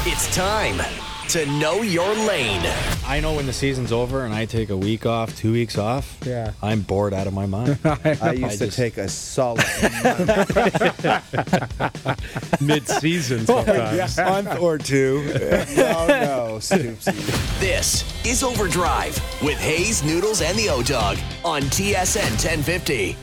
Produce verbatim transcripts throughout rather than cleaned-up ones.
It's time to know your lane. I know when the season's over and I take a week off, two weeks off, yeah. I'm bored out of my mind. I used I to just... take a solid mid-season sometimes. a month or two. No, no, Stoopsy. This is Overdrive with Hayes, Noodles, and the O-Dog on T S N ten fifty.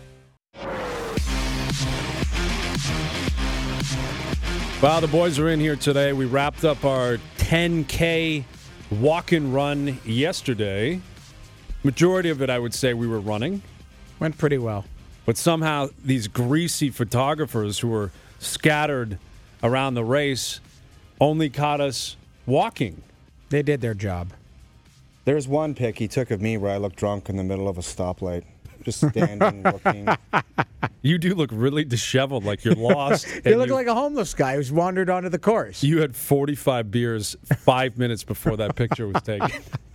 Well, the boys are in here today. We wrapped up our ten K walk and run yesterday. Majority of it, I would say, we were running. Went pretty well. But somehow these greasy photographers who were scattered around the race only caught us walking. They did their job. There's one pic he took of me where I looked drunk in the middle of a stoplight. Just standing, looking. You do look really disheveled, like you're lost. You look you, like a homeless guy who's wandered onto the course. You had forty-five beers five minutes before that picture was taken.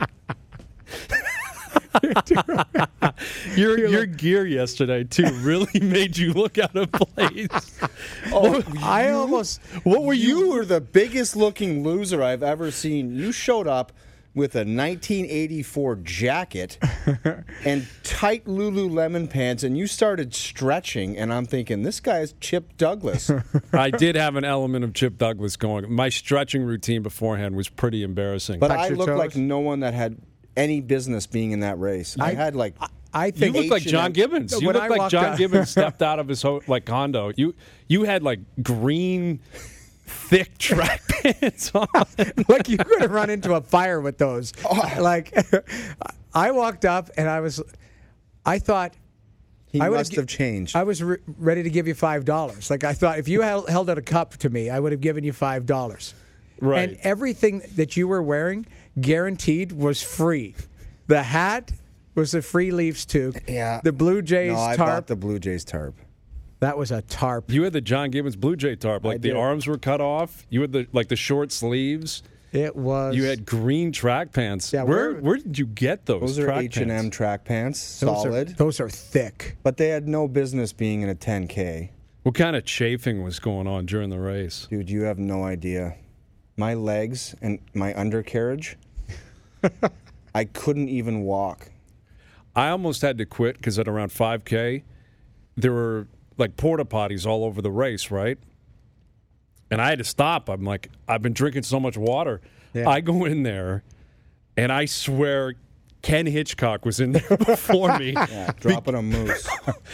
your your look, gear yesterday, too, really made you look out of place. Oh, I you, almost... What were you? You were the biggest looking loser I've ever seen. You showed up with a nineteen eighty-four jacket and tight Lululemon pants, and you started stretching, and I'm thinking, this guy's Chip Douglas. I did have an element of Chip Douglas going. My stretching routine beforehand was pretty embarrassing. But I looked like no one that had any business being in that race. I, I had like... I, I think you looked like John Gibbons. You looked like John out. Gibbons stepped out of his ho- like condo. You you had like green... thick track pants on. Like you could have run into a fire with those. Oh. Like I walked up and I was, I thought he I must gi- have changed. I was re- ready to give you five dollars. Like I thought, if you held, held out a cup to me, I would have given you five dollars. Right. And everything that you were wearing, guaranteed, was free. The hat was the free Leafs too. Yeah. The Blue Jays no, I tarp. bought the Blue Jays tarp. That was a tarp. You had the John Gibbons Blue Jay tarp. Like I the did. Arms were cut off. You had the like the short sleeves. It was. You had green track pants. Yeah, where where did you get those? Those are track H and M pants? track pants. Those Solid. Are, those are thick. But they had no business being in a ten K. What kind of chafing was going on during the race? Dude, you have no idea. My legs and my undercarriage, I couldn't even walk. I almost had to quit because at around five K, there were like porta potties all over the race, right? And I had to stop. I'm like, I've been drinking so much water. Yeah. I go in there, and I swear Ken Hitchcock was in there before me. Yeah, dropping Be- a moose.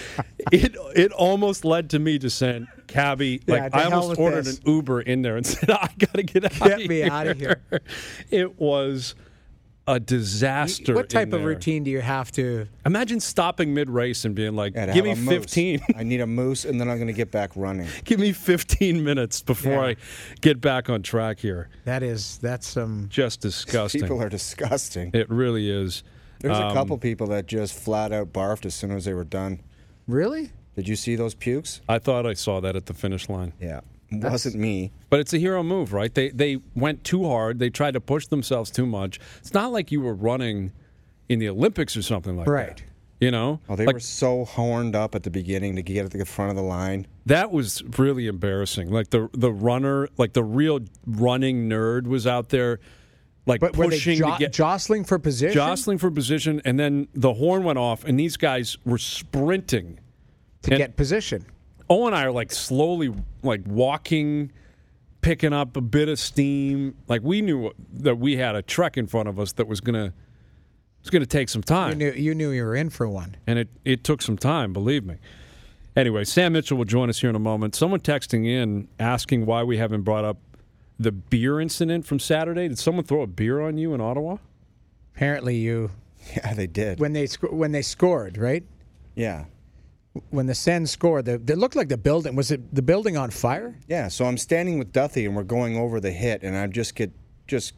it it almost led to me just saying, Cabby, yeah, like I almost ordered this. an Uber in there and said, I got to get out get of here. Get me out of here. It was a disaster. What type of there. routine do you have to? Imagine stopping mid-race and being like, yeah, give me fifteen. I need a moose, and then I'm going to get back running. Give me fifteen minutes before yeah. I get back on track here. That is, that's some... Um, just disgusting. People are disgusting. It really is. There's um, a couple people that just flat out barfed as soon as they were done. Really? Did you see those pukes? I thought I saw that at the finish line. Yeah. It wasn't me. But it's a hero move, right? They they went too hard. They tried to push themselves too much. It's not like you were running in the Olympics or something like right. that. You know? Oh, they like, were so horned up at the beginning to get at the front of the line. That was really embarrassing. Like the the runner, like the real running nerd was out there like but pushing were they jo- to get jostling for position? Jostling for position, and then the horn went off and these guys were sprinting to and get position. Owen and I are like slowly like walking, picking up a bit of steam. Like we knew that we had a trek in front of us that was gonna was gonna take some time. You knew you knew you were in for one, and it it took some time. Believe me. Anyway, Sam Mitchell will join us here in a moment. Someone texting in asking why we haven't brought up the beer incident from Saturday. Did someone throw a beer on you in Ottawa? Apparently, you. Yeah, they did when they sc- when they scored, right? Yeah. When the Sens scored, the, it looked like the building, was it the building on fire? Yeah, so I'm standing with Duthie and we're going over the hit and I just get just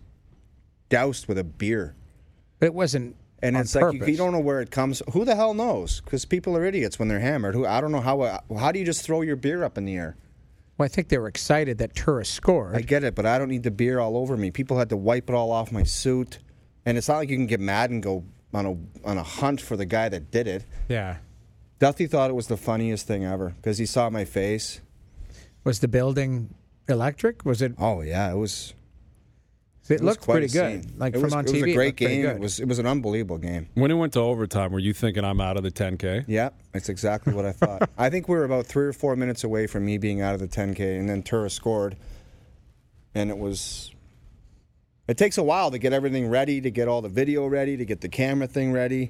doused with a beer. But it wasn't And on it's purpose. like you, you don't know where it comes. Who the hell knows? Because people are idiots when they're hammered. Who I don't know how. How do you just throw your beer up in the air? Well, I think they were excited that Turris scored. I get it, but I don't need the beer all over me. People had to wipe it all off my suit, and it's not like you can get mad and go on a on a hunt for the guy that did it. Yeah. Duthie thought it was the funniest thing ever because he saw my face. Was the building electric? Was it? Oh yeah, it was. It, It was looked quite pretty a good. scene. Like it from was, on it T V, was a it great looked pretty game. good. It was it was an unbelievable game. When it went to overtime, were you thinking I'm out of the ten K? Yeah, that's exactly what I thought. I think we were about three or four minutes away from me being out of the ten K, and then Tura scored, and it was. It takes a while to get everything ready, to get all the video ready, to get the camera thing ready.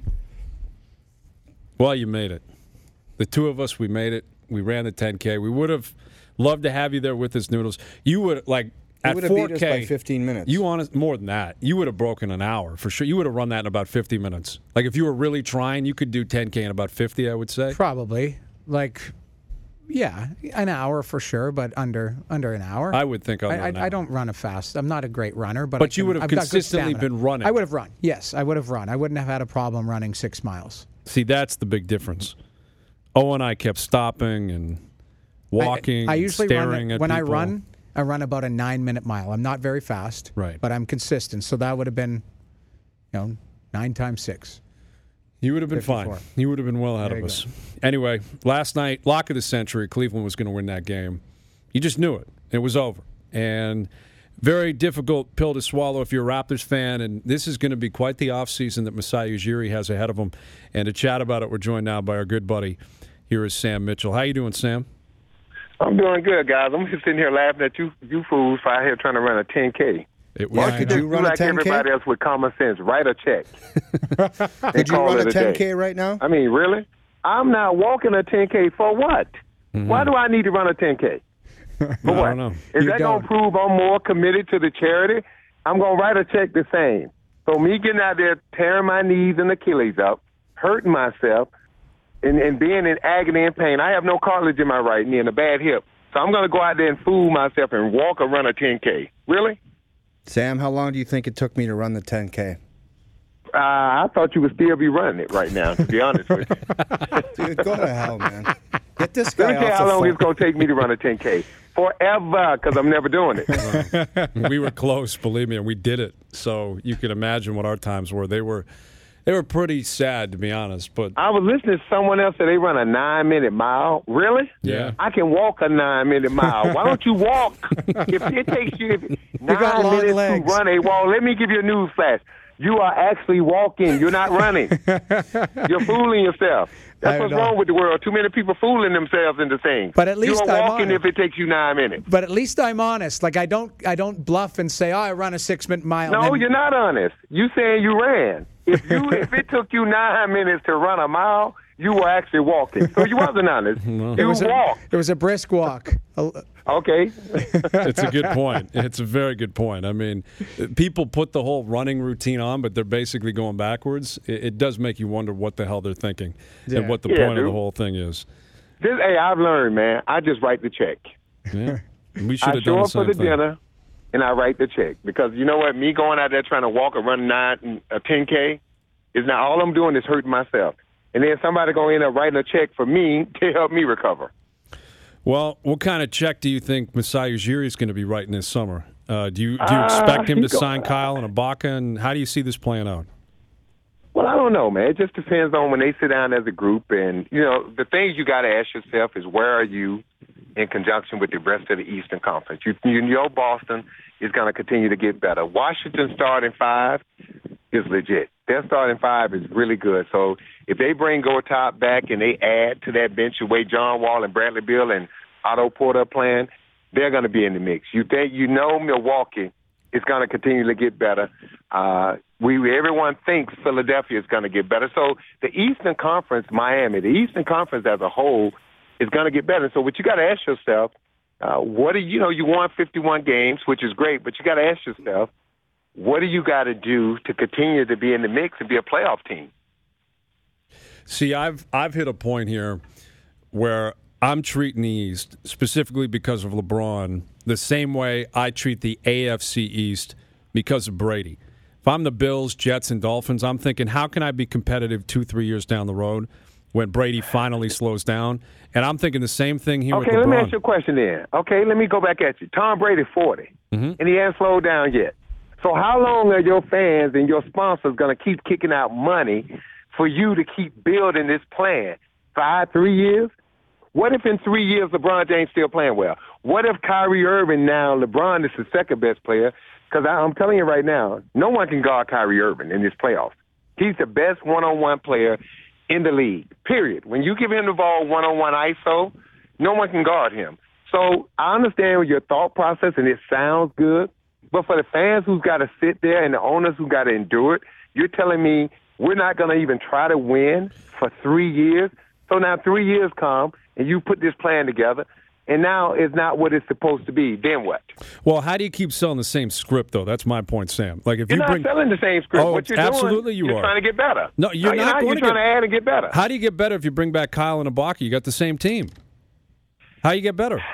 Well, you made it. The two of us, we made it. We ran the ten K. We would have loved to have you there with us, Noodles. You would, like, It at would have four beat us K, by fifteen minutes. you honest, more than that. You would have broken an hour for sure. You would have run that in about fifty minutes. Like, if you were really trying, you could do ten K in about fifty, I would say. Probably. Like, yeah, an hour for sure, but under under an hour. I would think under I, an I, hour. I don't run a fast. I'm not a great runner, but But I you can- would have I've got good consistently stamina. been running. I would have run. Yes, I would have run. I wouldn't have had a problem running six miles. See, that's the big difference. Owen and I kept stopping and walking, I, I and usually staring run at when I people. run. I run about a nine minute mile. I'm not very fast, Right. But I'm consistent. So that would have been, you know, nine times six. You would have been fine. fifty-four. You would have been well ahead There of you us. Anyway, last night, lock of the century, Cleveland was going to win that game. You just knew it. It was over. And very difficult pill to swallow if you're a Raptors fan, and this is going to be quite the offseason that Masai Ujiri has ahead of him. And to chat about it, we're joined now by our good buddy. Here is Sam Mitchell. How you doing, Sam? I'm doing good, guys. I'm just sitting here laughing at you, you fools, for out here trying to run a ten K. It Yeah, was, could Just you run a like ten K? everybody else with common sense, write a check. Could you call run it a a ten day. K right now? I mean, really? I'm not walking a ten K for what? Mm-hmm. Why do I need to run a ten K? For I what? don't know. Is You that don't. going to prove I'm more committed to the charity? I'm going to write a check the same. So me getting out there, tearing my knees and Achilles up, hurting myself, and, and being in agony and pain. I have no cartilage in my right knee and a bad hip. So I'm going to go out there and fool myself and walk or run a ten K. Really? Sam, how long do you think it took me to run the ten K? Uh, I thought you would still be running it right now, to be honest with you. Dude, go to hell, man. Get this Let guy me tell you off how the long phone. it's going to take me to run a ten K. Forever, because I'm never doing it. we were close, believe me, and we did it. So you can imagine what our times were. They were they were pretty sad, to be honest. But I was listening to someone else say they run a nine-minute mile. Really? Yeah. I can walk a nine-minute mile. Why don't you walk? If it takes you nine got long minutes legs. to run a walk, let me give you a news flash. You are actually walking. You're not running. You're fooling yourself. That's I what's know. wrong with the world. Too many people fooling themselves into things. But at least you are I'm walking honest. if it takes you nine minutes. But at least I'm honest. Like I don't I don't bluff and say, oh, I run a six minute mile. No, and then- you're not honest. You saying you ran. If you if it took you nine minutes to run a mile, you were actually walking. So you wasn't honest. It You was a, walked. it was a brisk walk. A- Okay. it's a good point. It's a very good point. I mean, people put the whole running routine on, but they're basically going backwards. It, it does make you wonder what the hell they're thinking Yeah. and what the Yeah, point of the dude. whole thing is. This, hey, I've learned, man. I just write the check. Yeah. We should I have show done the up for same the thing. dinner, and I write the check. Because you know what? Me going out there trying to walk or run nine, a ten K, is now all I'm doing is hurting myself. And then somebody going to end up writing a check for me to help me recover. Well, what kind of check do you think Masai Ujiri is going to be writing this summer? Uh, do you do you Uh, expect him to he go- sign Kyle and Ibaka, and how do you see this playing out? Well, I don't know, man. It just depends on when they sit down as a group. And, you know, the things you got to ask yourself is where are you in conjunction with the rest of the Eastern Conference? You, you know Boston is going to continue to get better. Washington starting five is legit. Their starting five is really good. So if they bring Gortat back and they add to that bench the way John Wall and Bradley Beal and Otto Porter are playing, they're going to be in the mix. You think you know Milwaukee is going to continue to get better. Uh, we everyone thinks Philadelphia is going to get better. So the Eastern Conference, Miami, the Eastern Conference as a whole is going to get better. So what you got to ask yourself, uh, what do you know? You won fifty-one games, which is great, but you got to ask yourself, what do you got to do to continue to be in the mix and be a playoff team? See, I've I've hit a point here where I'm treating the East, specifically because of LeBron, the same way I treat the A F C East because of Brady. If I'm the Bills, Jets, and Dolphins, I'm thinking, how can I be competitive two, three years down the road when Brady finally slows down? And I'm thinking the same thing here with Okay, LeBron. let me ask you a question then. Okay, let me go back at you. Tom Brady, forty, Mhm. and he hasn't slowed down yet. So how long are your fans and your sponsors going to keep kicking out money for you to keep building this plan? Five, three years? What if in three years LeBron James still playing well? What if Kyrie Irving now, LeBron is the second best player? Because I'm telling you right now, no one can guard Kyrie Irving in this playoffs. He's the best one-on-one player in the league, period. When you give him the ball one-on-one I S O, no one can guard him. So I understand your thought process, and it sounds good. But for the fans who's got to sit there and the owners who got to endure it, you're telling me we're not going to even try to win for three years? So now three years come, and you put this plan together, and now it's not what it's supposed to be. Then what? Well, how do you keep selling the same script, though? That's my point, Sam. Like if you're you not bring, selling the same script. Oh, what you're absolutely doing, you you're are. trying to get better. No, you're no, not you're going You're to trying get, to add and get better. How do you get better if you bring back Kyle and Ibaka? You got the same team. How do you get better?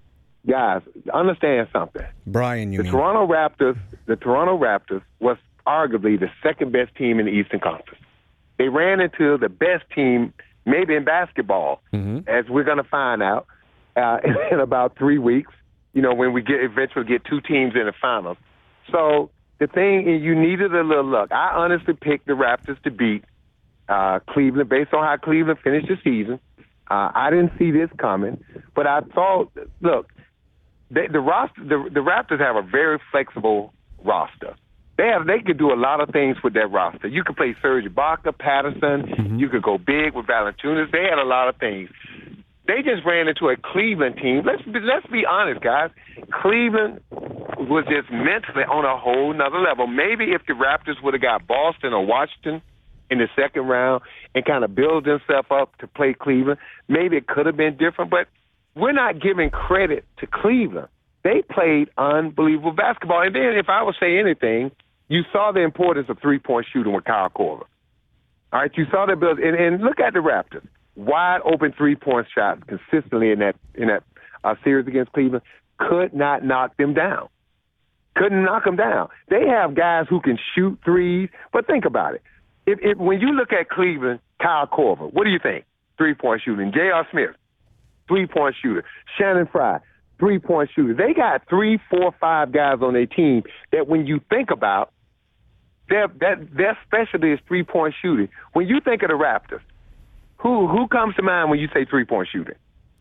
Guys, understand something. Brian, you the mean. Toronto Raptors, the Toronto Raptors was arguably the second best team in the Eastern Conference. They ran into the best team maybe in basketball, mm-hmm. as we're going to find out uh, in, in about three weeks, you know, when we get eventually get two teams in the finals. So the thing is, you needed a little luck. I honestly picked the Raptors to beat uh, Cleveland based on how Cleveland finished the season. Uh, I didn't see this coming, but I thought, look, they, the roster, the, the Raptors have a very flexible roster. They have, they could do a lot of things with that roster. You could play Serge Ibaka, Patterson. Mm-hmm. You could go big with Valanciunas. They had a lot of things. They just ran into a Cleveland team. Let's be, let's be honest, guys. Cleveland was just mentally on a whole nother level. Maybe if the Raptors would have got Boston or Washington in the second round and kind of build themselves up to play Cleveland, maybe it could have been different. But we're not giving credit to Cleveland. They played unbelievable basketball. And then if I would say anything, you saw the importance of three-point shooting with Kyle Korver. All right, you saw that build. And, and look at the Raptors. Wide open three-point shots consistently in that in that uh, series against Cleveland. Could not knock them down. Couldn't knock them down. They have guys who can shoot threes. But think about it. If, if when you look at Cleveland, Kyle Korver, what do you think? Three-point shooting. J R. Smith, three-point shooter. Shannon Fry, three-point shooter. They got three, four, five guys on their team that when you think about, their, that, their specialty is three-point shooting. When you think of the Raptors, who who comes to mind when you say three-point shooting?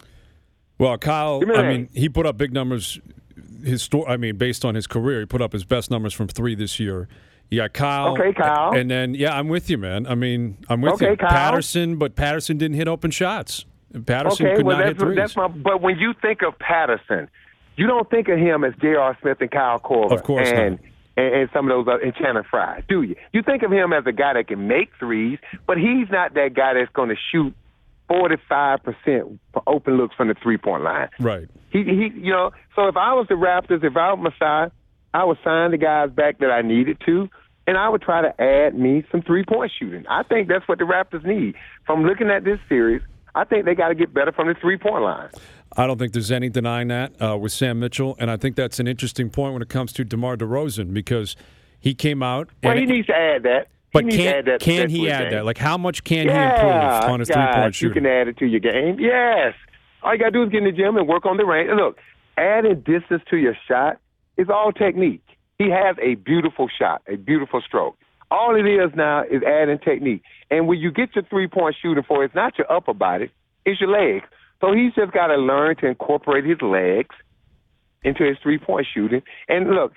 Well, Kyle, I mean, he put up big numbers. His sto- I mean, based on his career, he put up his best numbers from three this year. You got Kyle. Okay, Kyle. And then, yeah, I'm with you, man. I mean, I'm with okay, you. Kyle. Patterson, but Patterson didn't hit open shots. Patterson okay, could well, not that's, hit threes. That's my, but when you think of Patterson, you don't think of him as J R. Smith and Kyle Korver. Of course and, not. And, and some of those, uh, and Shannon Fry, do you? You think of him as a guy that can make threes, but he's not that guy that's going to shoot forty-five percent open looks from the three-point line. Right. He, he, you know, so if I was the Raptors, if I was Masai, I would sign the guys back that I needed to, and I would try to add me some three-point shooting. I think that's what the Raptors need. From looking at this series, I think they got to get better from the three-point line. I don't think there's any denying that uh, with Sam Mitchell, and I think that's an interesting point when it comes to DeMar DeRozan because he came out. Well, and he needs to add that. But he can, add that, can that he add game. that? Like, how much can yeah, he improve on his guys, three-point shooting? You can add it to your game. Yes. All you got to do is get in the gym and work on the range. Look, adding distance to your shot is all technique. He has a beautiful shot, a beautiful stroke. All it is now is adding technique. And when you get your three-point shooting for, it's not your upper body, it's your legs. So he's just got to learn to incorporate his legs into his three-point shooting. And look,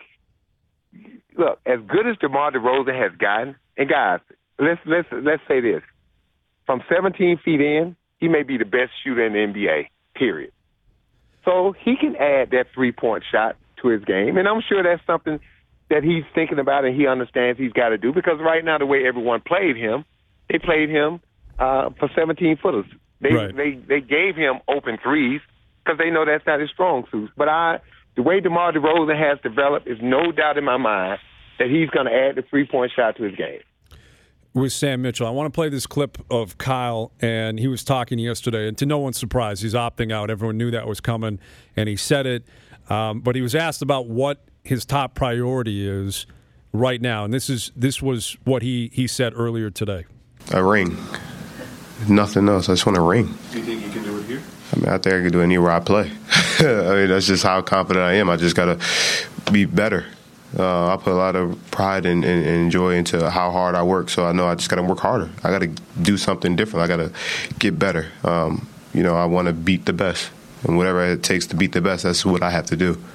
look, as good as DeMar DeRozan has gotten, and guys, let's let's let's say this: from seventeen feet in, he may be the best shooter in the N B A. Period. So he can add that three-point shot to his game, and I'm sure that's something that he's thinking about and he understands he's got to do. Because right now, the way everyone played him, they played him uh, for seventeen footers. They right. they they gave him open threes because they know that's not his strong suit. But I, the way DeMar DeRozan has developed, is no doubt in my mind that he's going to add the three-point shot to his game. With Sam Mitchell, I want to play this clip of Kyle, and he was talking yesterday, and to no one's surprise, he's opting out. Everyone knew that was coming, and he said it. Um, but he was asked about what his top priority is right now, and this is this was what he, he said earlier today. A ring. Nothing else. I just want a ring. Do you think you can do it here? I mean, I think I can do it anywhere I play. I mean, that's just how confident I am. I just got to be better. Uh, I put a lot of pride and, and, and joy into how hard I work, so I know I just got to work harder. I got to do something different. I got to get better. Um, you know, I want to beat the best. And whatever it takes to beat the best, that's what I have to do.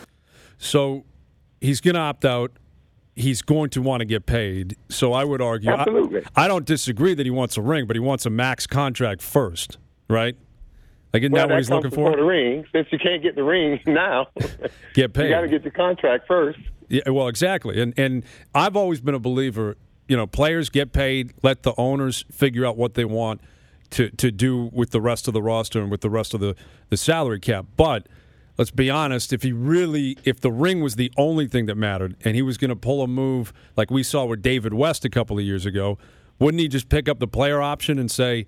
So he's going to opt out. He's going to want to get paid. So I would argue, Absolutely. I, I don't disagree that he wants a ring, but he wants a max contract first, right? Like, isn't well, that what that he's comes looking for? The ring. Since you can't get the ring now, get paid. You got to get the contract first. Yeah, well, exactly. And and I've always been a believer, you know, players get paid, let the owners figure out what they want to, to do with the rest of the roster and with the rest of the, the salary cap. But let's be honest, if he really, if the ring was the only thing that mattered and he was going to pull a move like we saw with David West a couple of years ago, wouldn't he just pick up the player option and say,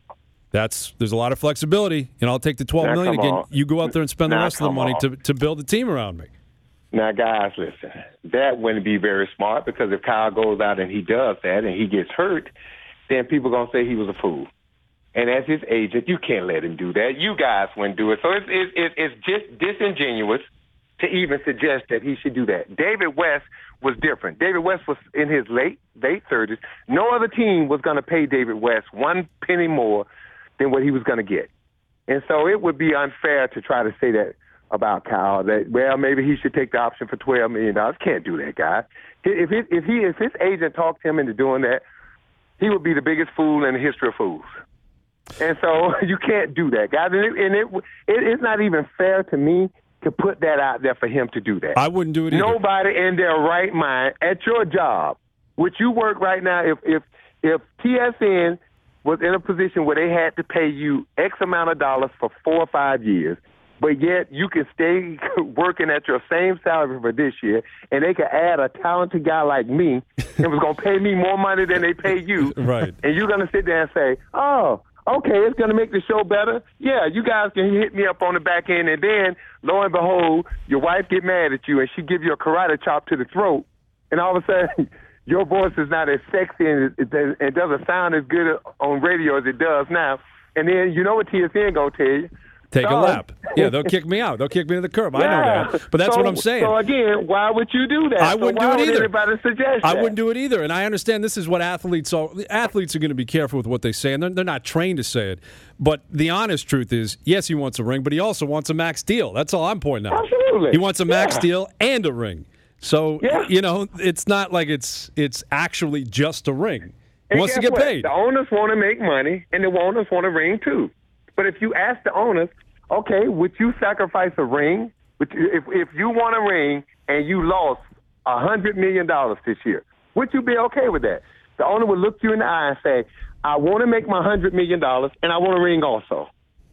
that's there's a lot of flexibility, and I'll take the twelve now, million come again. on. You go out there and spend now, the rest of the money on. to, to build a team around me. Now, guys, listen, that wouldn't be very smart because if Kyle goes out and he does that and he gets hurt, then people are going to say he was a fool. And as his agent, you can't let him do that. You guys wouldn't do it. So it's, it's, it's just disingenuous to even suggest that he should do that. David West was different. David West was in his late late thirties. No other team was going to pay David West one penny more than what he was going to get. And so it would be unfair to try to say that about Kyle, that, well, maybe he should take the option for twelve million dollars. Can't do that, guy. If, he, if, he, if his agent talked him into doing that, he would be the biggest fool in the history of fools. And so you can't do that, guys. And, it, and it, it, it's not even fair to me to put that out there for him to do that. I wouldn't do it either. Nobody in their right mind at your job, which you work right now, if if if T S N was in a position where they had to pay you X amount of dollars for four or five years, but yet you can stay working at your same salary for this year, and they could add a talented guy like me and was going to pay me more money than they pay you. Right. And you're going to sit there and say, oh, okay, it's going to make the show better. Yeah, you guys can hit me up on the back end, and then, lo and behold, your wife get mad at you, and she give you a karate chop to the throat, and all of a sudden your voice is not as sexy and it, it, it doesn't sound as good on radio as it does now. And then you know what T S N going to tell you. Take so, a lap. Yeah, they'll kick me out. They'll kick me to the curb. I know yeah. that. But that's so, what I'm saying. So, again, why would you do that? I so wouldn't why do it would either. Anybody suggest I that? wouldn't do it either. And I understand this is what athletes are. Athletes are going to be careful with what they say, and they're, they're not trained to say it. But the honest truth is, yes, he wants a ring, but he also wants a max deal. That's all I'm pointing out. Absolutely. He wants a max yeah. deal and a ring. So, yeah. you know, it's not like it's it's actually just a ring. He and wants to guess get what? paid. The owners want to make money, and the owners want a ring too. But if you ask the owners, okay, would you sacrifice a ring? Would you, if if you want a ring and you lost a hundred million dollars this year, would you be okay with that? The owner would look you in the eye and say, "I want to make my hundred million dollars, and I want a ring also."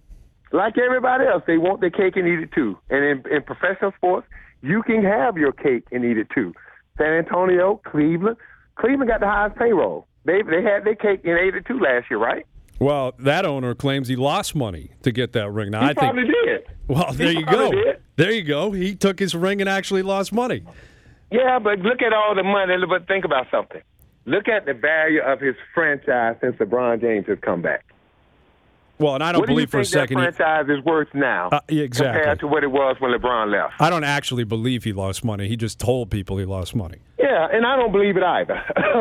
Like everybody else, they want their cake and eat it too. And in, in professional sports, you can have your cake and eat it too. San Antonio, Cleveland, Cleveland got the highest payroll. They they had their cake and ate it too last year, right? Well, that owner claims he lost money to get that ring. Now, He I think, probably did. Well, there He you go. probably did. There you go. He took his ring and actually lost money. Yeah, but look at all the money. But think about something. Look at the value of his franchise since LeBron James has come back. Well, and I don't what do you believe for a think second. that franchise is worth now Uh, yeah, exactly. compared to what it was when LeBron left? I don't actually believe he lost money. He just told people he lost money. Yeah, and I don't believe it either.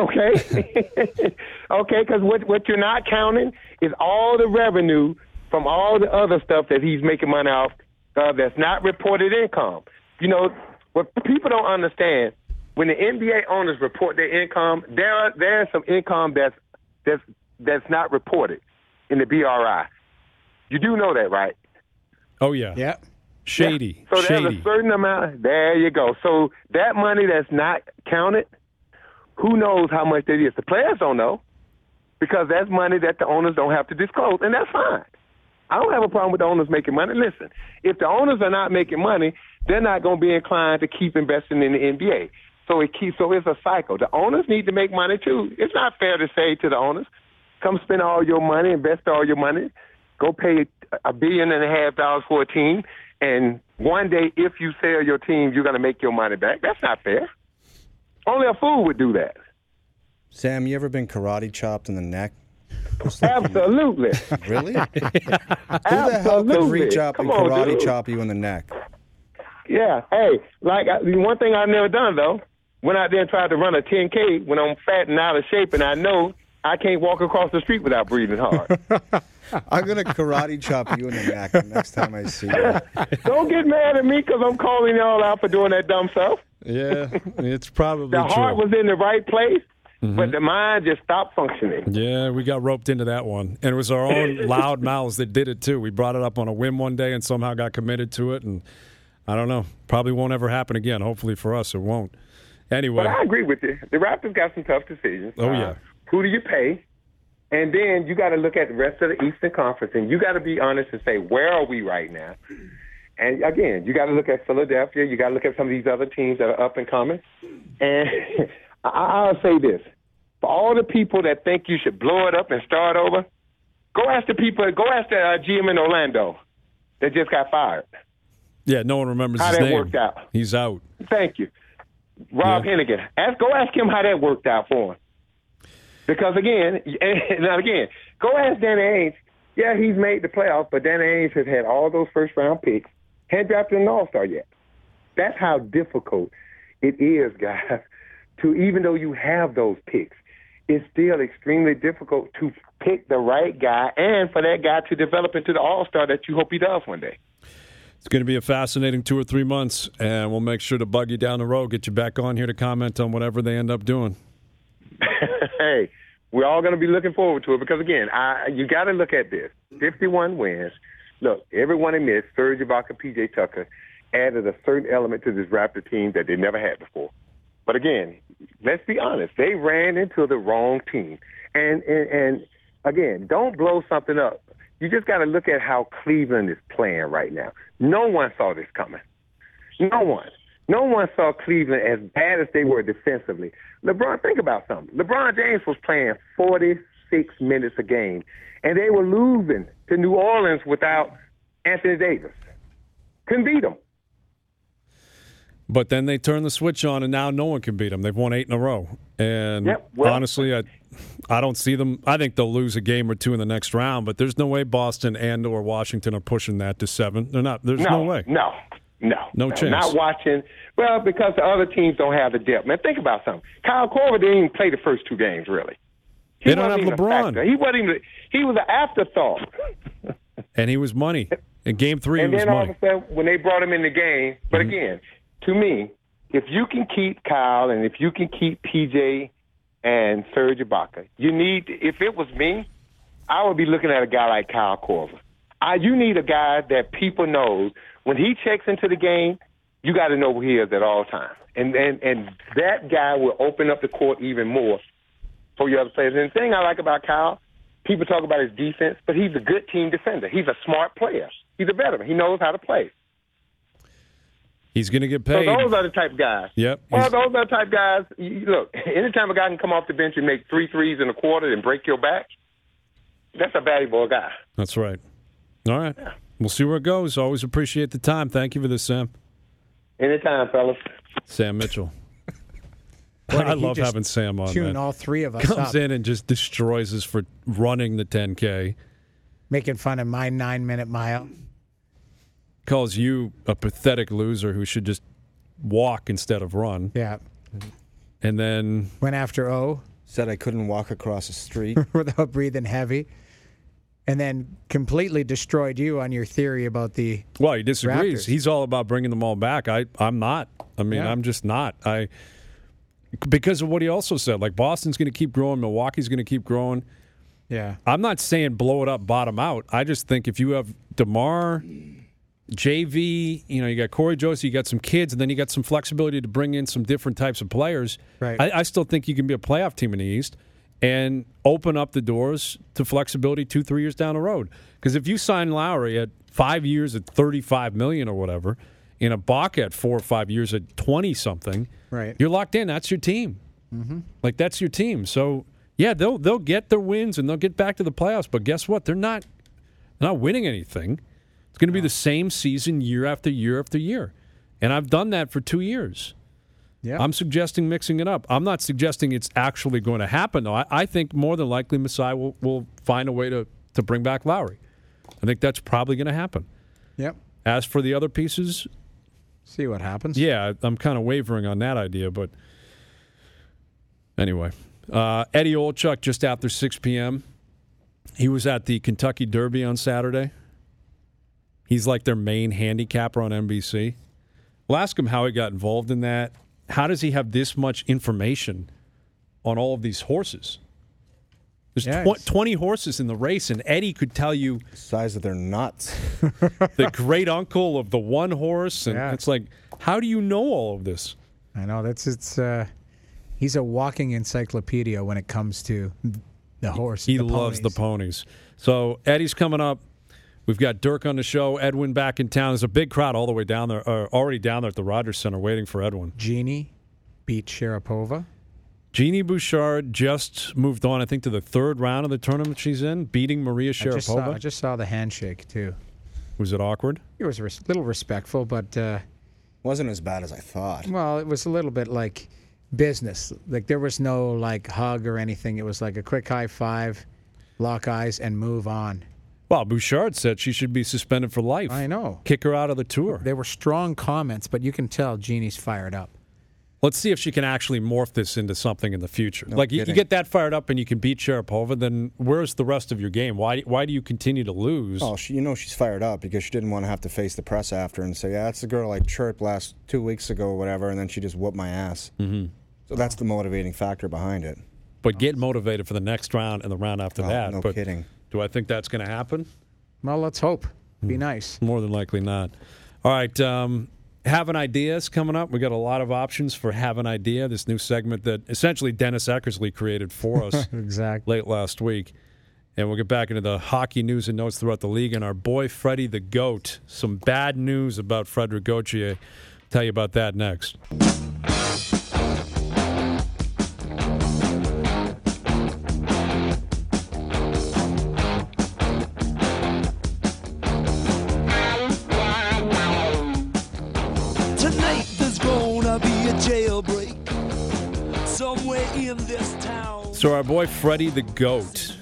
Okay, okay, because what what you're not counting is all the revenue from all the other stuff that he's making money off uh, that's not reported income. You know what people don't understand, when the N B A owners report their income, there are there is some income that's that's that's not reported in the B R I. You do know that, right? Oh yeah, Yeah. shady, Yeah. So shady. there's a certain amount. There you go. So that money that's not counted, who knows how much that is? The players don't know because that's money that the owners don't have to disclose, and that's fine. I don't have a problem with the owners making money. Listen, if the owners are not making money, they're not going to be inclined to keep investing in the N B A. So it keeps. So it's a cycle. The owners need to make money too. It's not fair to say to the owners, "Come spend all your money, invest all your money, go pay a billion and a half dollars for a team, and one day, if you sell your team, you're going to make your money back." That's not fair. Only a fool would do that. Sam, you ever been karate chopped in the neck? Absolutely. Really? Who the hell could Absolutely. reach up and Come on, karate dude. chop you in the neck? Yeah. Hey, like I, one thing I've never done though, went out there and tried to run a ten K when I'm fat and out of shape, and I know I can't walk across the street without breathing hard. I'm going to karate chop you in the neck the next time I see you. Don't get mad at me because I'm calling y'all out for doing that dumb stuff. Yeah, it's probably The true. heart was in the right place, Mm-hmm. but the mind just stopped functioning. Yeah, we got roped into that one. And it was our own loud mouths that did it, too. We brought it up on a whim one day and somehow got committed to it. And I don't know. Probably won't ever happen again. Hopefully for us, it won't. Anyway. But I agree with you. The Raptors got some tough decisions. Oh, yeah. Uh, who do you pay? And then you got to look at the rest of the Eastern Conference, and you got to be honest and say, where are we right now? And, again, you got to look at Philadelphia. You got to look at some of these other teams that are up and coming. And I- I'll say this. For all the people that think you should blow it up and start over, go ask the people, go ask the uh, G M in Orlando that just got fired. Yeah, no one remembers How his that name. worked out. He's out. Thank you. Rob Yeah. Hennigan. Ask, go ask him how that worked out for him. Because, again, and now again, go ask Danny Ainge. Yeah, he's made the playoffs, but Danny Ainge has had all those first-round picks. Hadn't drafted an all-star yet. That's how difficult it is, guys, to even though you have those picks, it's still extremely difficult to pick the right guy and for that guy to develop into the all-star that you hope he does one day. It's going to be a fascinating two or three months, and we'll make sure to bug you down the road, get you back on here to comment on whatever they end up doing. Hey, we're all going to be looking forward to it because, again, I, you got to look at this. fifty-one wins. Look, everyone admits Serge Ibaka, P J Tucker added a certain element to this Raptor team that they never had before. But, again, let's be honest. They ran into the wrong team. And, and, and again, don't blow something up. You just got to look at how Cleveland is playing right now. No one saw this coming. No one. No one saw Cleveland as bad as they were defensively. LeBron, think about something. LeBron James was playing forty-six minutes a game, and they were losing to New Orleans without Anthony Davis. Couldn't beat them. But then they turn the switch on, and now no one can beat them. They've won eight in a row. And Yep, well- honestly, I I don't see them. I think they'll lose a game or two in the next round, but there's no way Boston and or Washington are pushing that to seven. They're not. There's no, No, way. no, no. No chance. Not watching. Well, because the other teams don't have the depth. Man, think about something. Kyle Korver didn't even play the first two games, really. He They don't wasn't have even a LeBron. factor. He wasn't even. He was an afterthought. And he was money. In game three, And he was then all money. of a sudden, when they brought him in the game, but Mm-hmm. again, to me, if you can keep Kyle and if you can keep P J and Serge Ibaka, you need. If it was me, I would be looking at a guy like Kyle Korver. I, you need a guy that people know when he checks into the game. You got to know who he is at all times, and and and that guy will open up the court even more for your other players. And the thing I like about Kyle, people talk about his defense, but he's a good team defender. He's a smart player. He's a veteran. He knows how to play. He's going to get So paid. those are the type of guys. Yep. Well, He's- those are the type of guys. You, look, anytime a guy can come off the bench and make three threes in a quarter and break your back, that's a valuable guy. That's right. All right. We'll see where it goes. Always appreciate the time. Thank you for this, Sam. Anytime, fellas. Sam Mitchell. Boy, I did he love just having Sam on, Tune man. all three of us Comes up, in and just destroys us for running the ten K. making fun of my nine-minute mile. Calls you a pathetic loser who should just walk instead of run. Yeah. And then Went after O Said I couldn't walk across the street. without breathing heavy. And then completely destroyed you on your theory about the Well, he disagrees. Raptors. He's all about bringing them all back. I, I'm not. I mean, Yeah. I'm just not. I because of what he also said. Like Boston's going to keep growing, Milwaukee's going to keep growing. yeah. I'm not saying blow it up, bottom out. I just think if you have DeMar, J V, you know, you got Corey Josie, you got some kids, and then you got some flexibility to bring in some different types of players. Right. I, I still think you can be a playoff team in the East and open up the doors to flexibility two, three years down the road. Because if you sign Lowry at five years at thirty-five million dollars or whatever, in a Ibaka at four or five years at twenty something, Right. you're locked in. That's your team. Mm-hmm. Like that's your team. So yeah, they'll they'll get their wins and they'll get back to the playoffs. But guess what? They're not they're not winning anything. It's going to be the same season year after year after year, and I've done that for two years. Yeah. I'm suggesting mixing it up. I'm not suggesting it's actually going to happen, though. I, I think more than likely Masai will, will find a way to, to bring back Lowry. I think that's probably going to happen. Yep. As for the other pieces, See what happens. yeah, I'm kind of wavering on that idea. But anyway, Uh, Eddie Olchuk just after six p.m. He was at the Kentucky Derby on Saturday. He's like their main handicapper on N B C. We'll ask him how he got involved in that. How does he have this much information on all of these horses? There's Yeah, tw- twenty horses in the race, and Eddie could tell you The size of their nuts. the great uncle of the one horse. And Yeah. it's like, how do you know all of this? I know that's it's. Uh, he's a walking encyclopedia when it comes to the horse. He the loves the ponies. ponies. So Eddie's coming up. We've got Dirk on the show. Edwin back in town. There's a big crowd all the way down there, or already down there at the Rogers Center waiting for Edwin. Jeannie beat Sharapova. Jeannie Bouchard just moved on, I think, to the third round of the tournament she's in, beating Maria I just, saw, Sharapova. I just saw the handshake too. Was it awkward? It was a res- little respectful, but uh, Wasn't as bad as I thought. well, it was a little bit like business. Like there was no like hug or anything. It was like a quick high five, lock eyes, and move on. Well, Bouchard said she should be suspended for life. I know. Kick her out of the tour. They were strong comments, but you can tell Jeannie's fired up. Let's see if she can actually morph this into something in the future. No like, you, you kidding. get that fired up and you can beat Sharapova, then where's the rest of your game? Why Why do you continue to lose? Oh, she, you know she's fired up because she didn't want to have to face the press after and say, yeah, that's the girl I chirped last two weeks ago or whatever, and then she just whooped my ass. Mm-hmm. So that's the motivating factor behind it. But get motivated for the next round and the round after Oh, that. no but kidding. Do I think that's going to happen? Well, let's hope. Be nice. More than likely not. All right. Um, Have an Idea is coming up. We got a lot of options for Have an Idea, this new segment that essentially Dennis Eckersley created for us Exactly. late last week. And we'll get back into the hockey news and notes throughout the league. And our boy Freddie the Goat. Some bad news about Frederick Gauthier. Tell you about that next. Tonight there's gonna be a jailbreak somewhere in this town. So our boy Freddie the Goat,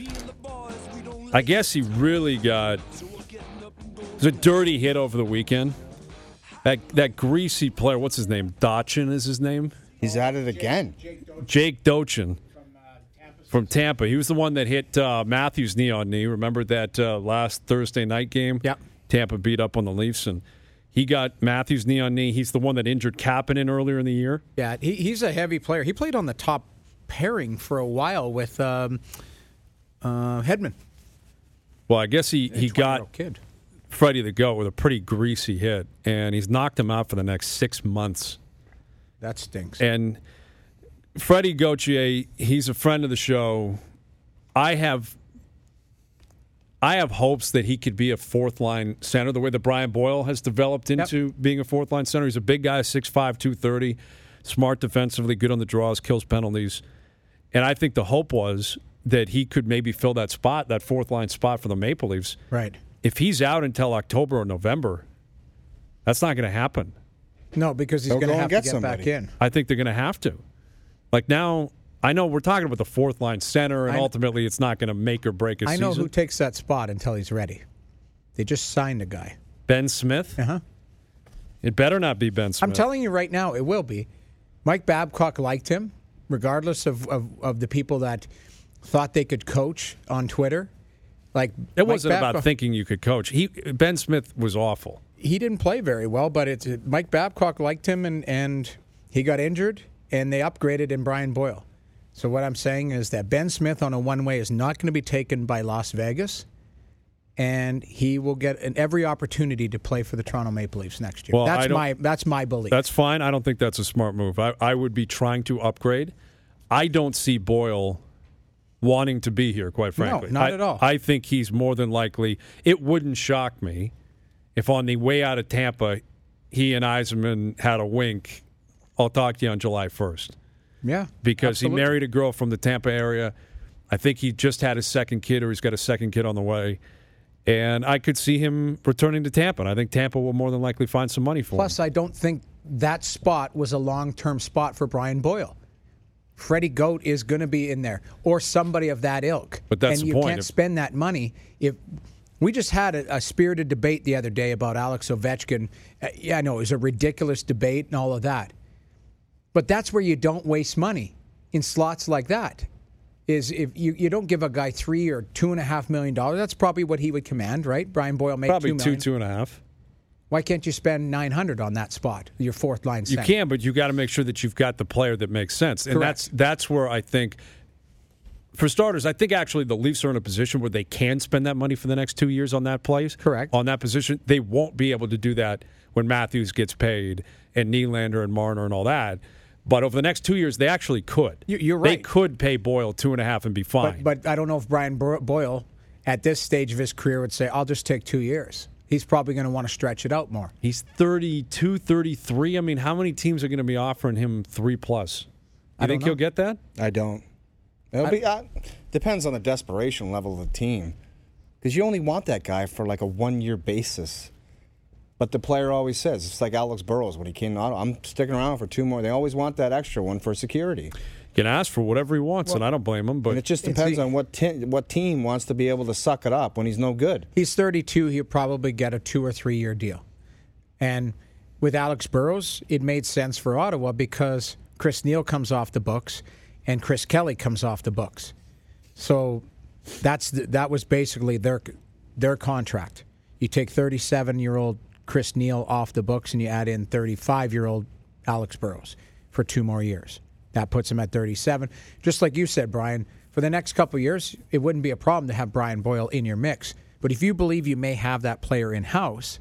I guess he really got it was a dirty hit over the weekend. That that greasy player, what's his name? Dochin is his name? He's at it again. Jake Dochin from Tampa. He was the one that hit uh, Matthews knee on knee. Remember that uh, last Thursday night game? Yep. Tampa beat up on the Leafs, and he got Matthews knee on knee. He's the one that injured Kapanen earlier in the year. Yeah, he, he's a heavy player. He played on the top pairing for a while with um, uh, Hedman. Well, I guess he, he got kid. Freddie the Goat with a pretty greasy hit, and he's knocked him out for the next six months. That stinks. And Freddie Gauthier, he's a friend of the show. I have I have hopes that he could be a fourth-line center, the way that Brian Boyle has developed into yep. being a fourth-line center. He's a big guy, six five, two thirty, smart defensively, good on the draws, kills penalties. And I think the hope was that he could maybe fill that spot, that fourth-line spot for the Maple Leafs. Right. If he's out until October or November, that's not going to happen. No, because he's They'll going to go have and to get get somebody. back in. I think they're going to have to. Like now, I know we're talking about the fourth line center, and I, ultimately it's not going to make or break a I season. know who takes that spot until he's ready. They just signed a guy. Ben Smith? Uh-huh. It better not be Ben Smith. I'm telling you right now, it will be. Mike Babcock liked him, regardless of, of, of the people that thought they could coach on Twitter. Like It Mike wasn't Babcock, about thinking you could coach. He Ben Smith was awful. He didn't play very well, but it's Mike Babcock liked him, and, and he got injured, and they upgraded in Brian Boyle. So what I'm saying is that Ben Smith on a one-way is not going to be taken by Las Vegas, and he will get an, every opportunity to play for the Toronto Maple Leafs next year. Well, that's I don't- my that's my belief. That's fine. I don't think that's a smart move. I, I would be trying to upgrade. I don't see Boyle wanting to be here, quite frankly. No, not I, at all. I think he's more than likely. It wouldn't shock me if on the way out of Tampa, he and Yzerman had a wink. I'll talk to you on July first. yeah, Because absolutely. he married a girl from the Tampa area. I think he just had his second kid, or he's got a second kid on the way. And I could see him returning to Tampa. And I think Tampa will more than likely find some money for Plus, him. I don't think that spot was a long-term spot for Brian Boyle. Freddie Goat is going to be in there, or somebody of that ilk. But that's and the you point. can't If- spend that money. If we just had a, a spirited debate the other day about Alex Ovechkin. Uh, yeah, I know it was a ridiculous debate and all of that. But that's where you don't waste money, in slots like that. is if you, you don't give a guy three or two and a half million dollars, that's probably what he would command, right? Brian Boyle made Probably two two, million. two and a half. Why can't you spend nine hundred on that spot, your fourth line You center? can, but you got to make sure that you've got the player that makes sense. And Correct. that's that's where I think, for starters, I think actually the Leafs are in a position where they can spend that money for the next two years on that place. Correct. On that position. They won't be able to do that when Matthews gets paid and Nylander and Marner and all that. But over the next two years, they actually could. You- you're They right. could pay Boyle two and a half and be fine. But, but I don't know if Brian Bo- Boyle, at this stage of his career, would say, I'll just take two years. He's probably going to want to stretch it out more. He's thirty-two, thirty-three. I mean, how many teams are going to be offering him three plus? You I don't think know. he'll get that? I don't. It'll be uh, depends on the desperation level of the team, because you only want that guy for like a one-year basis. But the player always says it's like Alex Burrows when he came out. I'm sticking around for two more. They always want that extra one for security, Can ask for whatever he wants, and I don't blame him. But and it just It's depends the- on what te- what team wants to be able to suck it up when he's no good. He's thirty-two. He'll probably get a two or three year deal. And with Alex Burrows, it made sense for Ottawa because Chris Neal comes off the books and Chris Kelly comes off the books. So that's the, that was basically their their contract. You take thirty-seven-year-old Chris Neal off the books and you add in thirty-five-year-old Alex Burrows for two more years. That puts him at thirty-seven. Just like you said, Brian, for the next couple of years, it wouldn't be a problem to have Brian Boyle in your mix. But if you believe you may have that player in-house,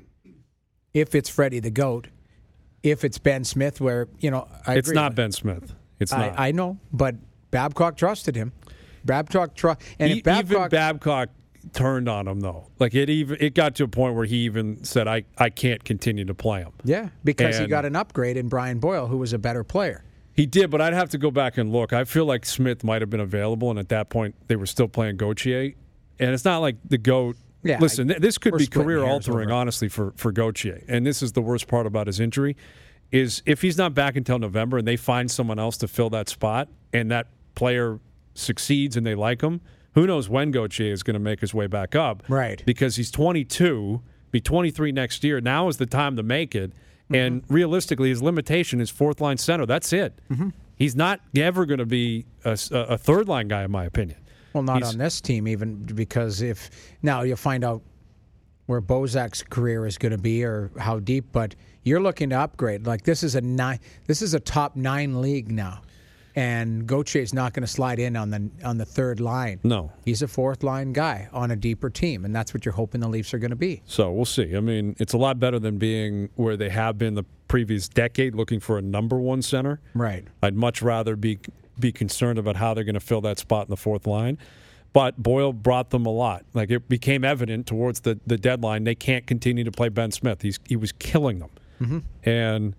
if it's Freddie the GOAT, if it's Ben Smith, where, you know, I it's agree. not Ben Smith. It's not. I, I know, but Babcock trusted him. Babcock trust, and E- if Babcock, even Babcock turned on him though. Like it even it got to a point where he even said, "I I can't continue to play him." yeah, because he And- got an upgrade in Brian Boyle, who was a better player. He did, but I'd have to go back and look. I feel like Smith might have been available, and at that point they were still playing Gauthier. And it's not like the GOAT. Yeah, Listen, I- th- this could we're be splitting career hairs altering, over it. honestly, for for Gauthier. And this is the worst part about his injury, is if he's not back until November and they find someone else to fill that spot, and that player succeeds and they like him, who knows when Gauthier is going to make his way back up? Right. Because he's twenty-two, be twenty-three next year. Now is the time to make it. Mm-hmm. And realistically, his limitation is fourth line center. That's it. Mm-hmm. He's not ever going to be a, a third line guy, in my opinion. Well, not He's- on this team, even because if now you'll find out where Bozak's career is going to be or how deep, but you're looking to upgrade. Like this is a nine, this is a top nine league now, and Gautier's not going to slide in on the on the third line. No. He's a fourth line guy on a deeper team, and that's what you're hoping the Leafs are going to be. So we'll see. I mean, it's a lot better than being where they have been the previous decade, looking for a number one center. Right. I'd much rather be be concerned about how they're going to fill that spot in the fourth line. But Boyle brought them a lot. Like it became evident towards the, the deadline, they can't continue to play Ben Smith. He's he was killing them, Mm-hmm. and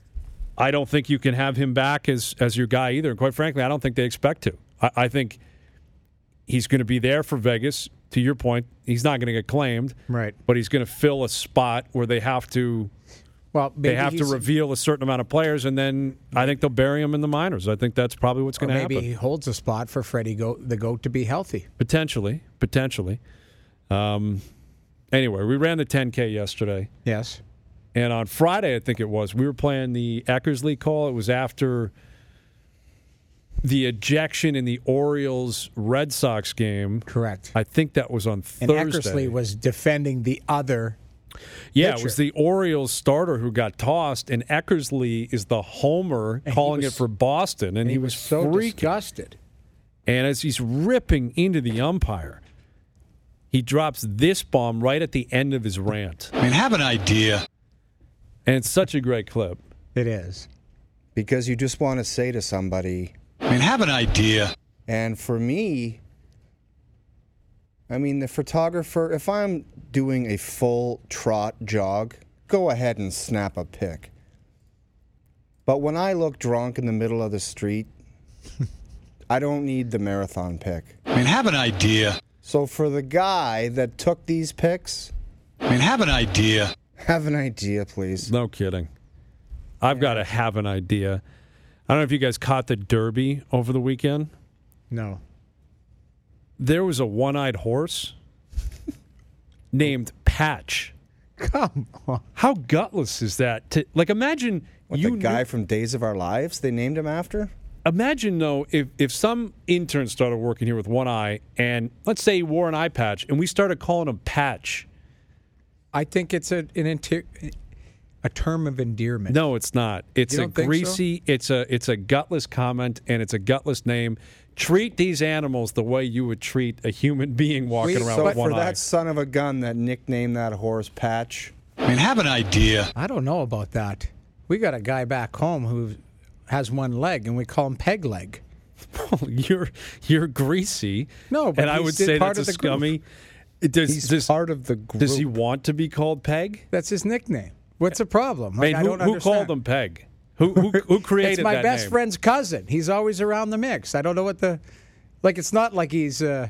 I don't think you can have him back as as your guy either. And quite frankly, I don't think they expect to. I, I think he's going to be there for Vegas. To your point, he's not going to get claimed, Right. But he's going to fill a spot where they have to. Well, maybe They have to he's- reveal a certain amount of players, and then I think they'll bury him in the minors. I think that's probably what's or going to maybe happen. he holds a spot for Freddie Go- the GOAT to be healthy. Potentially, potentially. Um, anyway, we ran the ten K yesterday, Yes. and on Friday, I think it was, we were playing the Eckersley call. It was after the ejection in the Orioles Red Sox game. Correct. I think that was on And Thursday. Eckersley was defending the other. Yeah, pitcher. it was the Orioles starter who got tossed, and Eckersley is the homer And he calling was- it for Boston, and, And he, was, so freaking. disgusted. And as he's ripping into the umpire, he drops this bomb right at the end of his rant. I mean, have an idea. And it's such a great clip. It is. Because you just want to say to somebody, I mean, have an idea. and for me, I mean, the photographer, if I'm doing a full trot jog, go ahead and snap a pic. But when I look drunk in the middle of the street, I don't need the marathon pic. I mean, have an idea. So for the guy that took these pics, I mean, have an idea. have an idea, please. No kidding. I've got to have an idea. I don't know if you guys caught the Derby over the weekend. No. There was a one-eyed horse named Patch. Come on. How gutless is that? To, like, imagine What, you the guy knew- from Days of Our Lives, they named him after? Imagine, though, if, if some intern started working here with one eye, and let's say he wore an eye patch, and we started calling him Patch. I think it's a an inter- a term of endearment. No, it's not. It's You a don't think greasy, it's a it's a gutless comment, and it's a gutless name. Treat these animals the way you would treat a human being walking around So with for one eye. that son of a gun that nicknamed that horse Patch. I mean, have an idea. I don't know about that. We got a guy back home who has one leg, and we call him Peg Leg. Well, you're you're greasy. No, but and I he's would still say part that's a of the group. scummy. Does, He's does, part of the group. does he want to be called Peg? That's his nickname. What's the problem? Like, Man, I who, don't who understand. called him Peg? Who who, who created It's my that best name? friend's cousin. He's always around the mix. I don't know what the like. It's not like he's uh,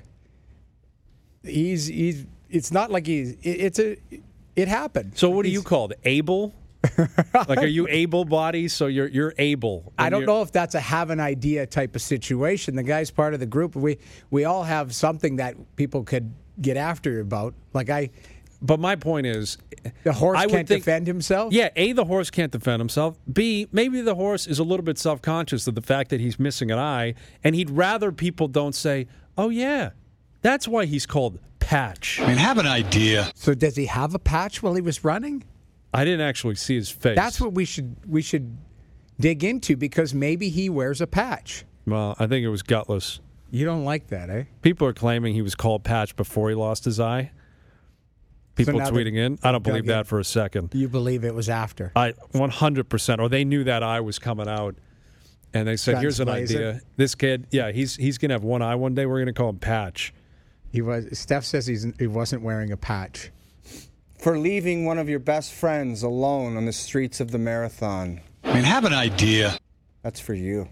he's he's. It's not like he's. It, it's a. It happened. So what are He's- you called? Able? Like, are you able body? So you're you're able. I And don't you're- know if that's a have an idea type of situation. The guy's part of the group. We we all have something that people could get after you about. Like I, But my point is, the horse I would can't think- defend himself. Yeah, A, the horse can't defend himself. B, maybe the horse is a little bit self-conscious of the fact that he's missing an eye, and he'd rather people don't say, oh, yeah, that's why he's called Patch. I mean, have an idea. So does he have a patch while he was running? I didn't actually see his face. That's what we should we should dig into, because maybe he wears a patch. Well, I think it was gutless. You don't like that, eh? People are claiming he was called Patch before he lost his eye. People now tweeting they- in. I don't dug believe in. that for a second. You believe it was after? I one hundred percent, or they knew that eye was coming out, and they said, Guns "Here's an blazing. idea. This kid, yeah, he's he's gonna have one eye one day. We're gonna call him Patch." He was. Steph says he's he wasn't wearing a patch. For leaving one of your best friends alone on the streets of the marathon. I mean, have an idea. That's for you.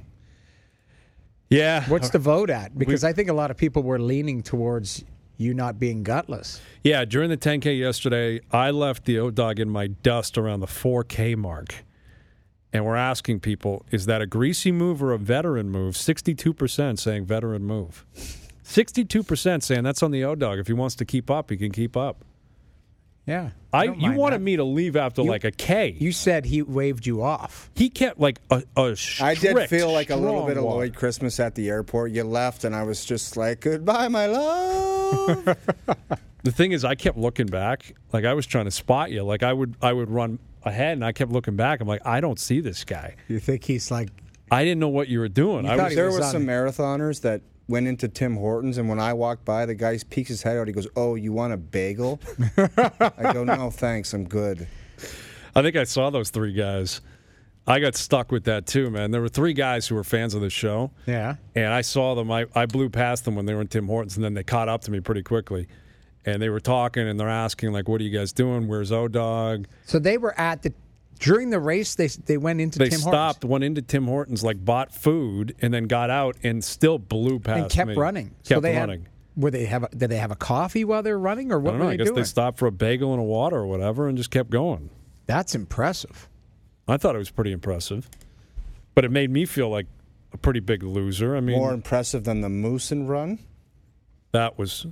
Yeah. What's the vote at? Because I think a lot of people were leaning towards you not being gutless. Yeah, during the ten K yesterday, I left the O-Dog in my dust around the four K mark. And we're asking people, is that a greasy move or a veteran move? sixty-two percent saying veteran move. sixty-two percent saying that's on the O-Dog. If he wants to keep up, he can keep up. Yeah. I, don't you mind wanted that. me to leave after You- like a K. You said he waved you off. he kept like a, a I did strict, feel like a little strong bit of walk. Lloyd Christmas at the airport. You left, and I was just like, goodbye, my love. The thing is, I kept looking back. Like I was trying to spot you. Like I would, I would run ahead, and I kept looking back. I'm like, I don't see this guy. You think he's like I didn't know what you were doing. You I thought was he there was were on- some marathoners that went into Tim Hortons, and when I walked by, the guy peeks his head out. He goes, oh, you want a bagel? I go, no, thanks. I'm good. I think I saw those three guys. I got stuck with that too, man. There were three guys who were fans of the show. Yeah. And I saw them. I, I blew past them when they were in Tim Hortons, and then they caught up to me pretty quickly. And they were talking, and they're asking, like, what are you guys doing? Where's O-Dog? So they were at the during the race. They they went into They Tim stopped, Hortons went into Tim Hortons, like, bought food, and then got out and still blew past and kept me. running. Kept so they running. Had, were they have? A, did they have a coffee while they were running, or I what don't were know. they I guess doing? they stopped for a bagel and a water or whatever and just kept going. That's impressive. I thought it was pretty impressive. But it made me feel like a pretty big loser. I mean, More impressive than the Moosin run? that was.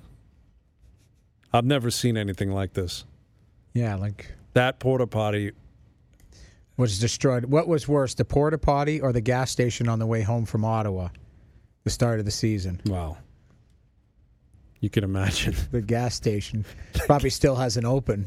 I've never seen anything like this. Yeah, like That porta potty. was destroyed. What was worse, the porta potty or the gas station on the way home from Ottawa, the start of the season? Wow. You can imagine. The gas station probably still hasn't opened.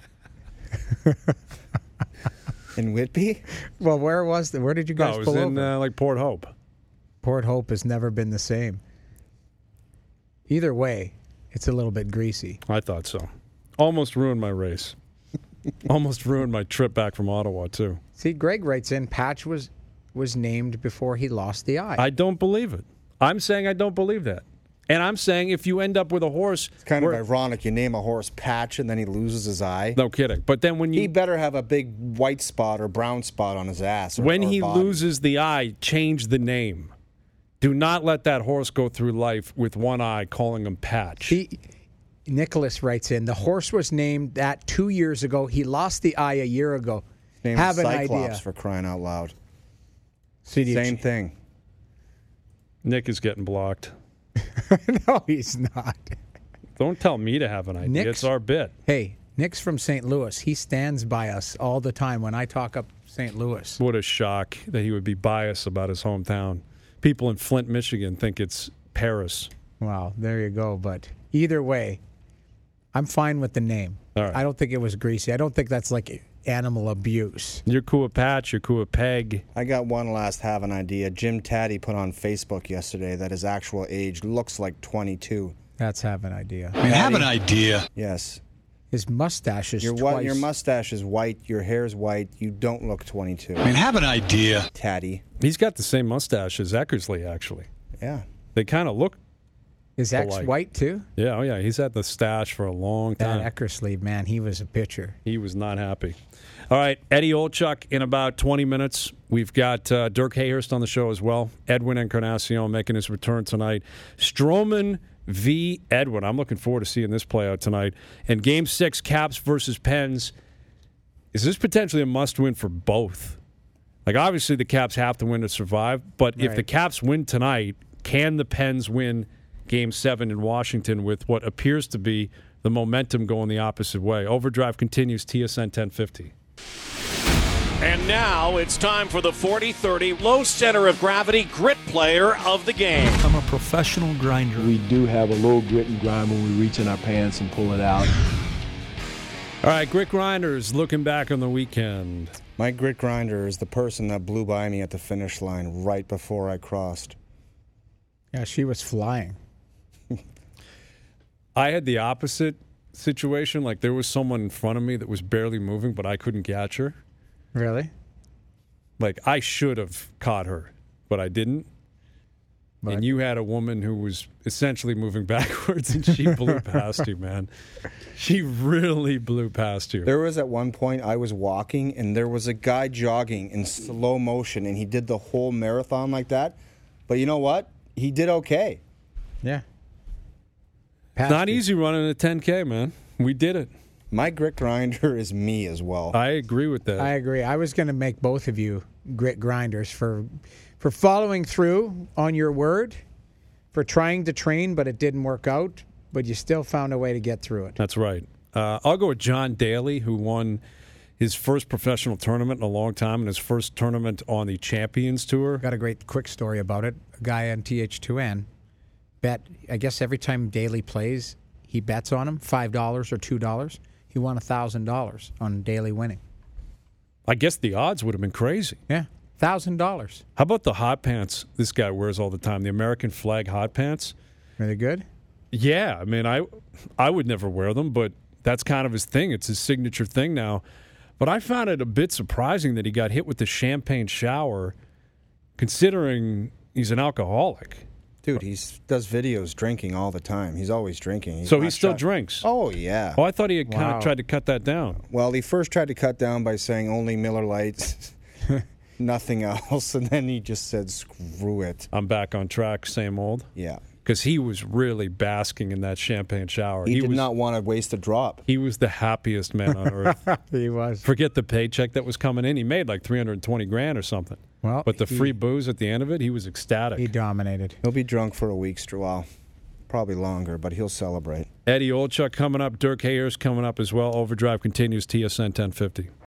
In Whitby? Well, where was the? Where did you No, guys it was pull in over? uh, like Port Hope. Port Hope has never been the same. Either way, it's a little bit greasy. I thought so. Almost ruined my race. Almost ruined my trip back from Ottawa too. See, Greg writes in, Patch was was named before he lost the eye. I don't believe it. I'm saying I don't believe that. And I'm saying if you end up with a horse, It's kind of where- ironic. You name a horse Patch, and then he loses his eye. no kidding. But then when He you better have a big white spot or brown spot on his ass. Or, when or he body. loses the eye, change the name. Do not let that horse go through life with one eye calling him Patch. He, Nicholas writes in, the horse was named that two years ago. He lost the eye a year ago. Named Have an Cyclops idea. for crying out loud. So do you Same ch- thing. Nick is getting blocked. No, he's not. Don't tell me to have an idea. Nick's- It's our bit. Hey, Nick's from Saint Louis. He stands by us all the time when I talk up Saint Louis. What a shock that he would be biased about his hometown. people in Flint, Michigan think it's Paris. Well, there you go. But either way, I'm fine with the name. All right. I don't think it was greasy. I don't think that's like animal abuse. You're cool with Patch. You're cool with Peg. I got one last have an idea. Jim Taddy put on Facebook yesterday that his actual age looks like twenty-two. That's have an idea. I mean, have an idea. Yes. His mustache is Your twice. what? Your mustache is white. Your hair's white. You don't look twenty-two. I mean, have an idea. Taddy. He's got the same mustache as Eckersley, actually. Yeah. They kind of look. Is X alike. white too? Yeah, oh yeah. He's had the stash for a long time. That Eckersley, man, he was a pitcher. He was not happy. All right, Eddie Olchuk in about twenty minutes. We've got uh, Dirk Hayhurst on the show as well. Edwin Encarnacion making his return tonight. Stroman v. Edwin. I'm looking forward to seeing this play out tonight. And Game six, Caps versus Pens. Is this potentially a must-win for both? Like, obviously the Caps have to win to survive, but if Right. the Caps win tonight, can the Pens win Game seven in Washington with what appears to be the momentum going the opposite way? Overdrive continues, T S N ten fifty. And now it's time for the forty thirty low center of gravity grit player of the game. I'm a professional grinder. We do have a little grit and grind when we reach in our pants and pull it out. All right, Grit Grinders looking back on the weekend. My grit grinder is the person that blew by me at the finish line right before I crossed. Yeah, she was flying. I had the opposite situation. Like, there was someone in front of me that was barely moving, but I couldn't catch her. Really? Like, I should have caught her, but I didn't. But- and you had a woman who was essentially moving backwards, and she blew past you, man. She really blew past you. There was at one point I was walking, and there was a guy jogging in slow motion, and he did the whole marathon like that. But you know what? He did okay. Yeah. It's not easy running a ten K, man. We did it. My grit grinder is me as well. I agree with that. I agree. I was going to make both of you grit grinders for for following through on your word, for trying to train, but it didn't work out, but you still found a way to get through it. That's right. Uh, I'll go with John Daly, who won his first professional tournament in a long time and his first tournament on the Champions Tour. Got a great quick story about it. A guy on T H two N bet, I guess every time Daly plays, he bets on him, five dollars or two dollars. He won one thousand dollars on Daly winning. I guess the odds would have been crazy. Yeah, one thousand dollars. How about the hot pants this guy wears all the time, the American flag hot pants? Are they good? Yeah, I mean, I I would never wear them, but that's kind of his thing. It's his signature thing now. But I found it a bit surprising that he got hit with the champagne shower, considering he's an alcoholic. Dude, he does videos drinking all the time. He's always drinking. He's so he not still shy. drinks? Oh, yeah. Oh, I thought he had kind Wow. of tried to cut that down. Well, he first tried to cut down by saying only Miller Lights, nothing else, and then he just said, screw it. I'm back on track, same old. Yeah. Because he was really basking in that champagne shower. He, he did was, not want to waste a drop. He was the happiest man on earth. He was. Forget the paycheck that was coming in. He made like three hundred twenty grand or something. Well, but the he- free booze at the end of it, he was ecstatic. He dominated. He'll be drunk for a week, well, probably longer, but he'll celebrate. Eddie Olchuk coming up. Dirk Hayhurst coming up as well. Overdrive continues, T S N ten fifty.